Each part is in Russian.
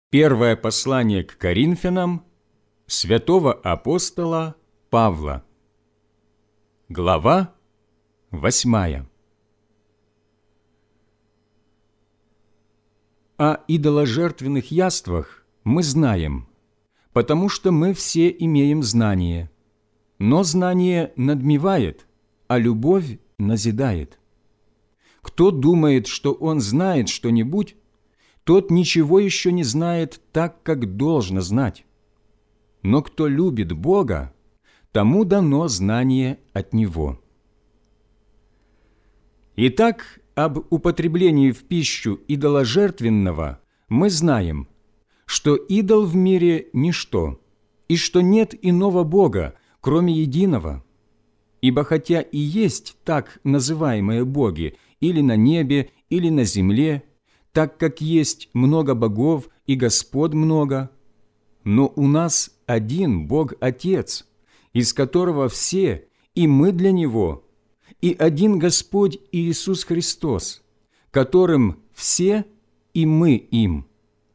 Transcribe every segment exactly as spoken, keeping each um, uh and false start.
Первое послание к Коринфянам святого апостола Павла. Глава восьмая. О идоложертвенных яствах мы знаем, потому что мы все имеем знание. Но знание надмевает, а любовь назидает. Кто думает, что он знает что-нибудь, тот ничего еще не знает так, как должно знать. Но кто любит Бога, тому дано знание от Него. Итак, об употреблении в пищу идоложертвенного мы знаем, что идол в мире – ничто, и что нет иного Бога, кроме единого. Ибо хотя и есть так называемые боги или на небе, или на земле, так как есть много богов и господ много, но у нас один Бог-Отец, из которого все, и мы для Него, и один Господь Иисус Христос, которым все, и мы им.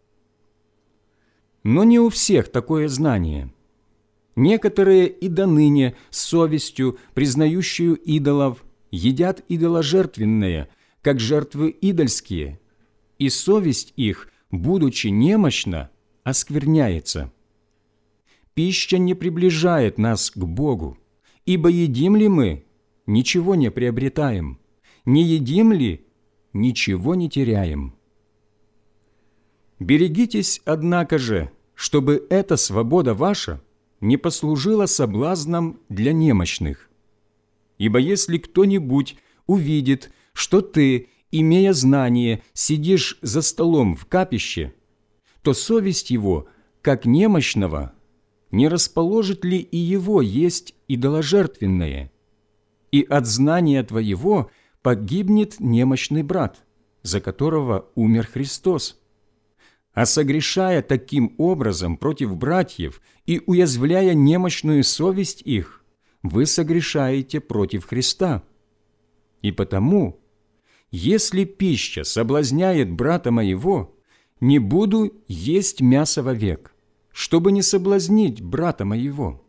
Но не у всех такое знание. Некоторые и до ныне с совестью, признающую идолов, едят идоложертвенное, как жертвы идольские, и совесть их, будучи немощна, оскверняется. Пища не приближает нас к Богу, ибо едим ли мы, ничего не приобретаем, не едим ли, ничего не теряем. Берегитесь, однако же, чтобы эта свобода ваша не послужила соблазном для немощных. Ибо если кто-нибудь увидит, что ты, имея знание, сидишь за столом в капище, то совесть его, как немощного, не расположит ли и его есть идоложертвенное? И от знания твоего погибнет немощный брат, за которого умер Христос. А согрешая таким образом против братьев и уязвляя немощную совесть их, вы согрешаете против Христа. И потому, если пища соблазняет брата моего, не буду есть мясо вовек, чтобы не соблазнить брата моего.